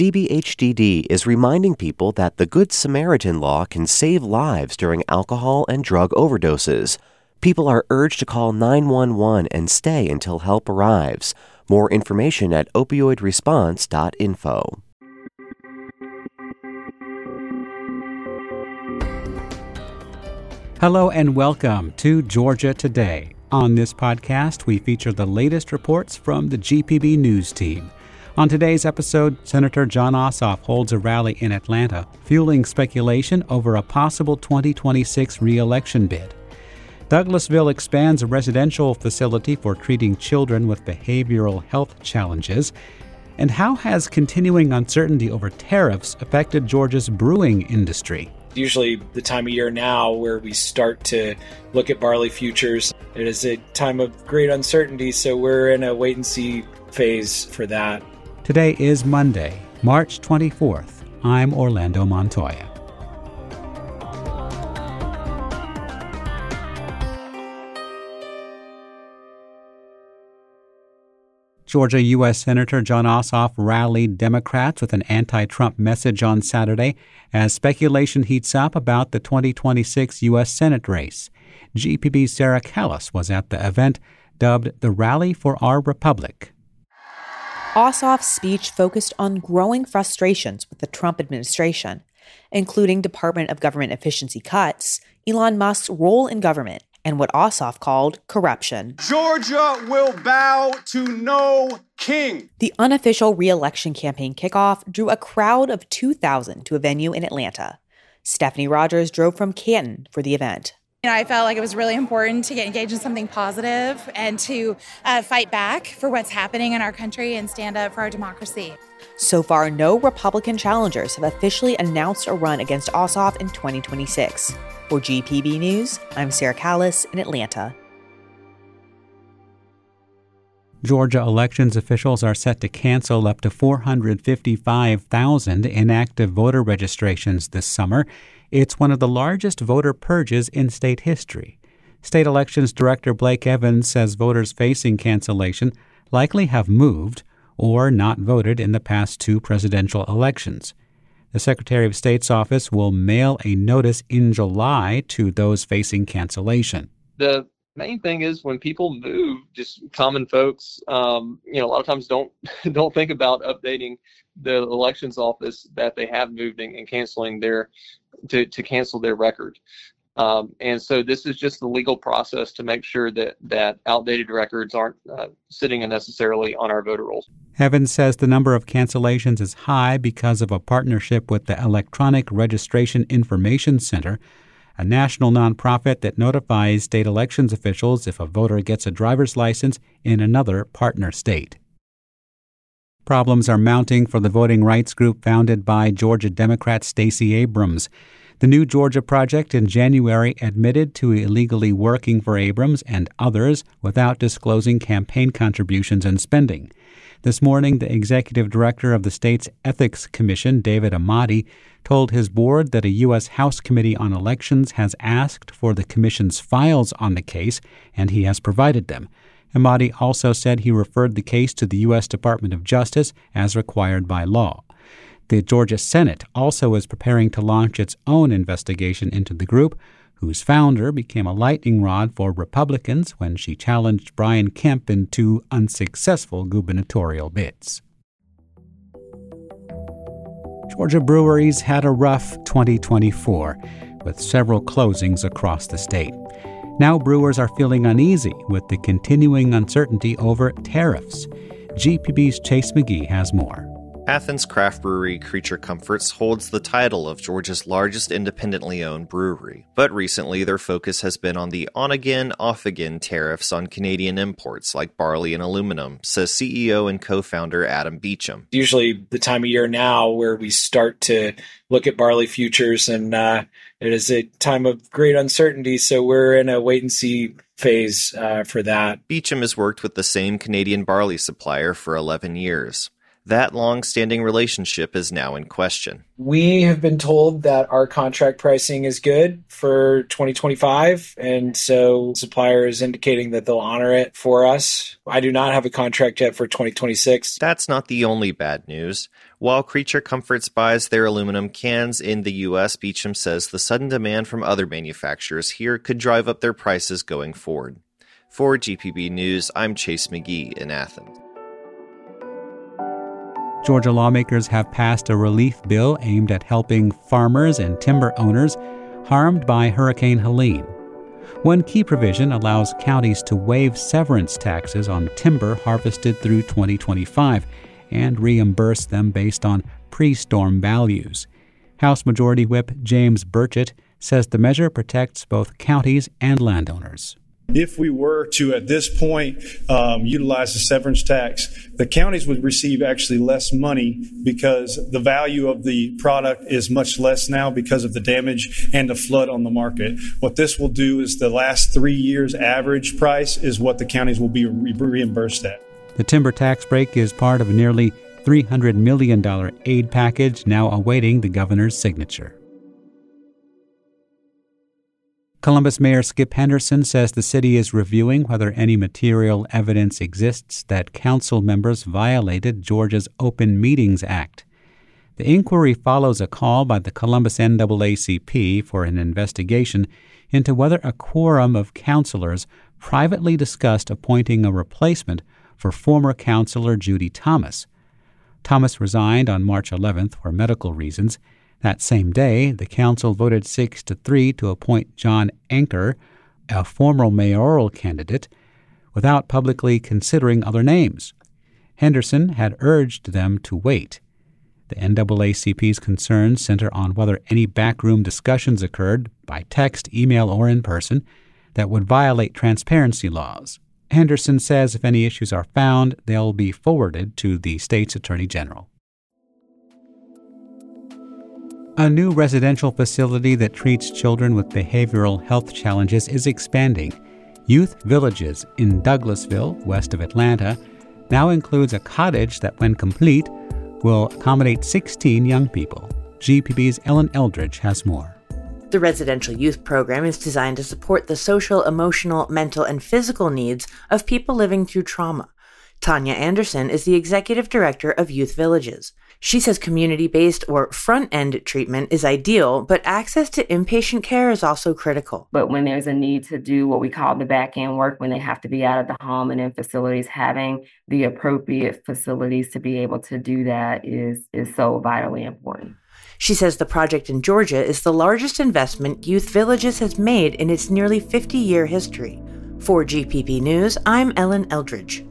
DBHDD is reminding people that the Good Samaritan law can save lives during alcohol and drug overdoses. People are urged to call 911 and stay until help arrives. More information at opioidresponse.info. Hello and welcome to Georgia Today. On this podcast, we feature the latest reports from the GPB News team. On today's episode, Senator Jon Ossoff holds a rally in Atlanta, fueling speculation over a possible 2026 re-election bid. Douglasville expands a residential facility for treating children with behavioral health challenges. And how has continuing uncertainty over tariffs affected Georgia's brewing industry? Usually the time of year now where we start to look at barley futures. It is a time of great uncertainty, so we're in a wait-and-see phase for that. Today is Monday, March 24th. I'm Orlando Montoya. Georgia U.S. Senator Jon Ossoff rallied Democrats with an anti-Trump message on Saturday as speculation heats up about the 2026 U.S. Senate race. GPB's Sarah Callis was at the event, dubbed the Rally for Our Republic. Ossoff's speech focused on growing frustrations with the Trump administration, including Department of Government efficiency cuts, Elon Musk's role in government, and what Ossoff called corruption. Georgia will bow to no king. The unofficial re-election campaign kickoff drew a crowd of 2,000 to a venue in Atlanta. Stephanie Rogers drove from Canton for the event. I felt like it was really important to get engaged in something positive and to fight back for what's happening in our country and stand up for our democracy. So far, no Republican challengers have officially announced a run against Ossoff in 2026. For GPB News, I'm Sarah Callis in Atlanta. Georgia elections officials are set to cancel up to 455,000 inactive voter registrations this summer. It's one of the largest voter purges in state history. State Elections Director Blake Evans says voters facing cancellation likely have moved or not voted in the past two presidential elections. The Secretary of State's office will mail a notice in July to those facing cancellation. The main thing is when people move, just common folks, a lot of times don't think about updating the elections office that they have moved and canceling to cancel their record. And so this is just the legal process to make sure that outdated records aren't sitting unnecessarily on our voter rolls. Evans says the number of cancellations is high because of a partnership with the Electronic Registration Information Center, a national nonprofit that notifies state elections officials if a voter gets a driver's license in another partner state. Problems are mounting for the voting rights group founded by Georgia Democrat Stacey Abrams. The New Georgia Project in January admitted to illegally working for Abrams and others without disclosing campaign contributions and spending. This morning, the executive director of the state's Ethics Commission, David Amati, told his board that a U.S. House Committee on Elections has asked for the commission's files on the case, and he has provided them. Amati also said he referred the case to the U.S. Department of Justice as required by law. The Georgia Senate also is preparing to launch its own investigation into the group, whose founder became a lightning rod for Republicans when she challenged Brian Kemp in two unsuccessful gubernatorial bids. Georgia breweries had a rough 2024, with several closings across the state. Now brewers are feeling uneasy with the continuing uncertainty over tariffs. GPB's Chase McGee has more. Athens craft brewery Creature Comforts holds the title of Georgia's largest independently owned brewery, but recently their focus has been on the on-again, off-again tariffs on Canadian imports like barley and aluminum, says CEO and co-founder Adam Beecham. Usually the time of year now where we start to look at barley futures, and it is a time of great uncertainty, so we're in a wait-and-see phase for that. Beecham has worked with the same Canadian barley supplier for 11 years. That long-standing relationship is now in question. We have been told that our contract pricing is good for 2025, and so the supplier is indicating that they'll honor it for us. I do not have a contract yet for 2026. That's not the only bad news. While Creature Comforts buys their aluminum cans in the U.S., Beecham says the sudden demand from other manufacturers here could drive up their prices going forward. For GPB News, I'm Chase McGee in Athens. Georgia lawmakers have passed a relief bill aimed at helping farmers and timber owners harmed by Hurricane Helene. One key provision allows counties to waive severance taxes on timber harvested through 2025 and reimburse them based on pre-storm values. House Majority Whip James Burchett says the measure protects both counties and landowners. If we were to, at this point, utilize the severance tax, the counties would receive actually less money because the value of the product is much less now because of the damage and the flood on the market. What this will do is the last 3 years' average price is what the counties will be reimbursed at. The timber tax break is part of a nearly $300 million aid package now awaiting the governor's signature. Columbus Mayor Skip Henderson says the city is reviewing whether any material evidence exists that council members violated Georgia's Open Meetings Act. The inquiry follows a call by the Columbus NAACP for an investigation into whether a quorum of councilors privately discussed appointing a replacement for former councilor Judy Thomas. Thomas resigned on March 11th for medical reasons. That same day, the council voted 6-3 to appoint John Anker, a former mayoral candidate, without publicly considering other names. Henderson had urged them to wait. The NAACP's concerns center on whether any backroom discussions occurred, by text, email, or in person, that would violate transparency laws. Henderson says if any issues are found, they'll be forwarded to the state's attorney general. A new residential facility that treats children with behavioral health challenges is expanding. Youth Villages in Douglasville, west of Atlanta, now includes a cottage that, when complete, will accommodate 16 young people. GPB's Ellen Eldridge has more. The residential youth program is designed to support the social, emotional, mental, and physical needs of people living through trauma. Tanya Anderson is the executive director of Youth Villages. She says community-based or front-end treatment is ideal, but access to inpatient care is also critical. But when there's a need to do what we call the back-end work, when they have to be out of the home and in facilities, having the appropriate facilities to be able to do that is so vitally important. She says the project in Georgia is the largest investment Youth Villages has made in its nearly 50-year history. For GPB News, I'm Ellen Eldridge.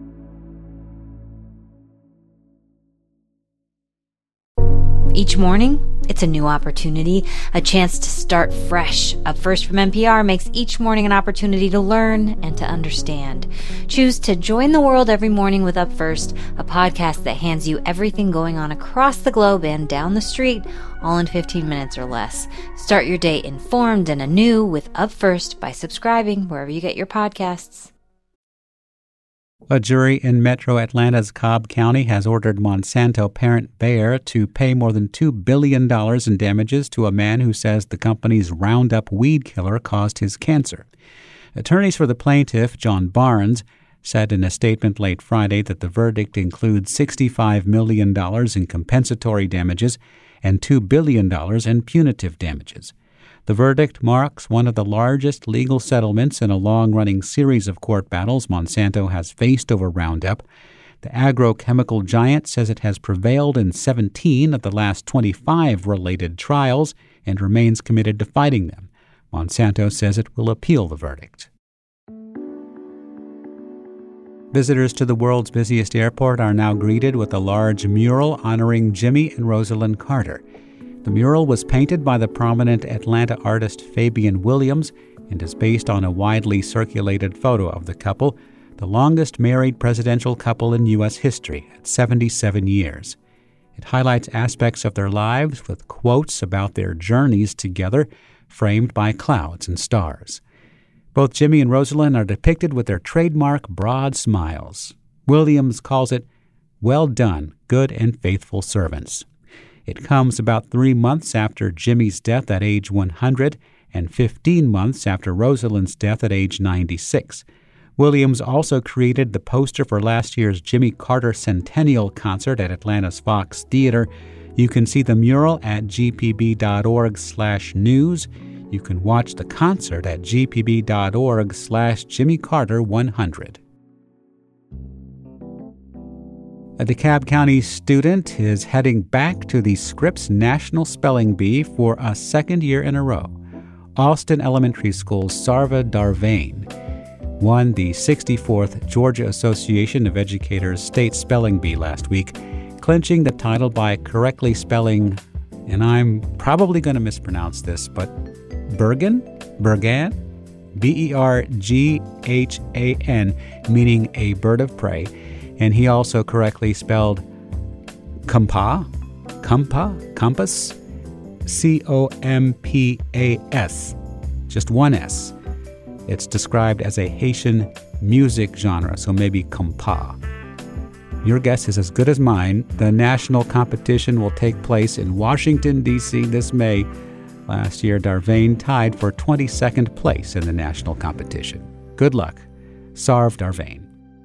Each morning, it's a new opportunity, a chance to start fresh. Up First from NPR makes each morning an opportunity to learn and to understand. Choose to join the world every morning with Up First, a podcast that hands you everything going on across the globe and down the street, all in 15 minutes or less. Start your day informed and anew with Up First by subscribing wherever you get your podcasts. A jury in Metro Atlanta's Cobb County has ordered Monsanto parent Bayer to pay more than $2 billion in damages to a man who says the company's Roundup weed killer caused his cancer. Attorneys for the plaintiff, John Barnes, said in a statement late Friday that the verdict includes $65 million in compensatory damages and $2 billion in punitive damages. The verdict marks one of the largest legal settlements in a long-running series of court battles Monsanto has faced over Roundup. The agrochemical giant says it has prevailed in 17 of the last 25 related trials and remains committed to fighting them. Monsanto says it will appeal the verdict. Visitors to the world's busiest airport are now greeted with a large mural honoring Jimmy and Rosalind Carter. The mural was painted by the prominent Atlanta artist Fabian Williams and is based on a widely circulated photo of the couple, the longest married presidential couple in U.S. history at 77 years. It highlights aspects of their lives with quotes about their journeys together, framed by clouds and stars. Both Jimmy and Rosalind are depicted with their trademark broad smiles. Williams calls it Well done, good and faithful servants. It comes about 3 months after Jimmy's death at age 100 and 15 months after Rosalind's death at age 96. Williams also created the poster for last year's Jimmy Carter Centennial Concert at Atlanta's Fox Theater. You can see the mural at gpb.org/news. You can watch the concert at gpb.org/JimmyCarter100. A DeKalb County student is heading back to the Scripps National Spelling Bee for a second year in a row. Austin Elementary School's Sarva Darvain won the 64th Georgia Association of Educators State Spelling Bee last week, clinching the title by correctly spelling, and I'm probably going to mispronounce this, but Bergan, Berghan, meaning a bird of prey. And he also correctly spelled compass, C-O-M-P-A-S, just one S. It's described as a Haitian music genre, so maybe compas. Your guess is as good as mine. The national competition will take place in Washington, D.C. this May. Last year, Darvain tied for 22nd place in the national competition. Good luck. Sarv Darvain.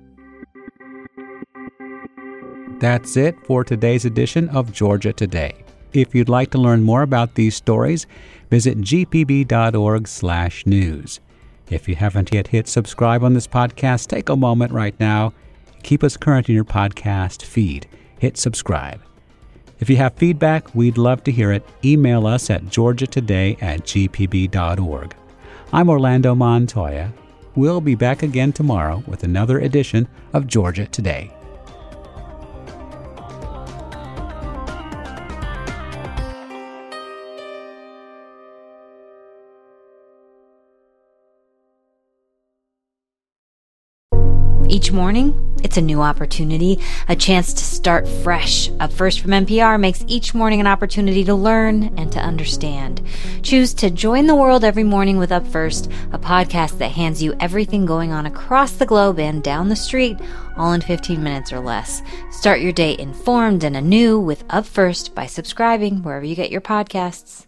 That's it for today's edition of Georgia Today. If you'd like to learn more about these stories, visit gpb.org/news. If you haven't yet hit subscribe on this podcast, take a moment right now. Keep us current in your podcast feed. Hit subscribe. If you have feedback, we'd love to hear it. Email us at georgiatoday@gpb.org. I'm Orlando Montoya. We'll be back again tomorrow with another edition of Georgia Today. Each morning, it's a new opportunity, a chance to start fresh. Up First from NPR makes each morning an opportunity to learn and to understand. Choose to join the world every morning with Up First, a podcast that hands you everything going on across the globe and down the street, all in 15 minutes or less. Start your day informed and anew with Up First by subscribing wherever you get your podcasts.